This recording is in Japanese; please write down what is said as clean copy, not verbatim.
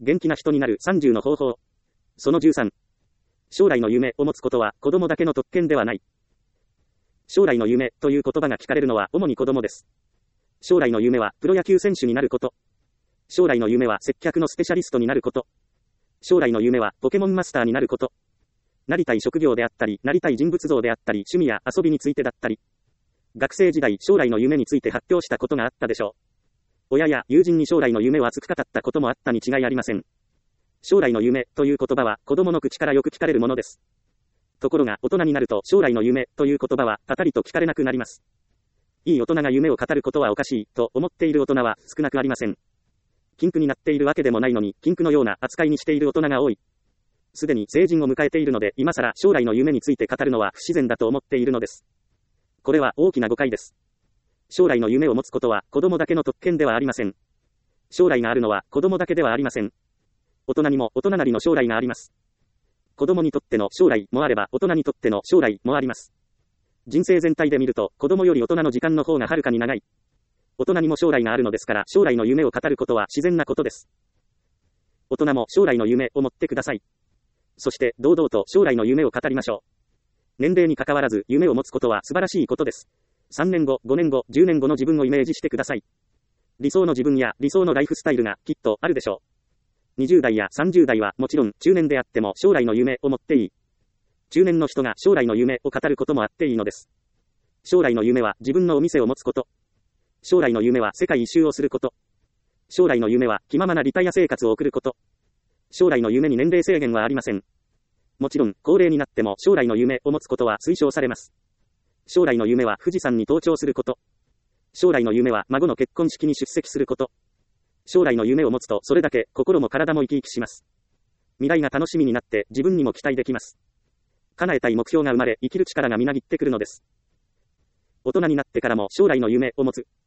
元気な人になる30の方法。その13。将来の夢を持つことは子供だけの特権ではない。将来の夢という言葉が聞かれるのは主に子供です。将来の夢はプロ野球選手になること。将来の夢は接客のスペシャリストになること。将来の夢はポケモンマスターになること。なりたい職業であったり、なりたい人物像であったり、趣味や遊びについてだったり。学生時代、将来の夢について発表したことがあったでしょう。親や友人に将来の夢を熱く語ったこともあったに違いありません。将来の夢という言葉は子供の口からよく聞かれるものです。ところが大人になると将来の夢という言葉はたたりと聞かれなくなります。いい大人が夢を語ることはおかしいと思っている大人は少なくありません。禁句になっているわけでもないのに禁句のような扱いにしている大人が多い。すでに成人を迎えているので今更将来の夢について語るのは不自然だと思っているのです。これは大きな誤解です。将来の夢を持つことは子供だけの特権ではありません。将来があるのは子供だけではありません。大人にも大人なりの将来があります。子供にとっての将来もあれば大人にとっての将来もあります。人生全体で見ると子供より大人の時間の方がはるかに長い。大人にも将来があるのですから将来の夢を語ることは自然なことです。大人も将来の夢を持ってください。そして堂々と将来の夢を語りましょう。年齢に関わらず夢を持つことは素晴らしいことです。3年後、5年後、10年後の自分をイメージしてください。理想の自分や理想のライフスタイルがきっとあるでしょう。20代や30代はもちろん中年であっても将来の夢を持っていい。中年の人が将来の夢を語ることもあっていいのです。将来の夢は自分のお店を持つこと。将来の夢は世界一周をすること。将来の夢は気ままなリタイア生活を送ること。将来の夢に年齢制限はありません。もちろん高齢になっても将来の夢を持つことは推奨されます。将来の夢は富士山に登頂すること。将来の夢は孫の結婚式に出席すること。将来の夢を持つとそれだけ心も体も生き生きします。未来が楽しみになって自分にも期待できます。叶えたい目標が生まれ生きる力がみなぎってくるのです。大人になってからも将来の夢を持つ。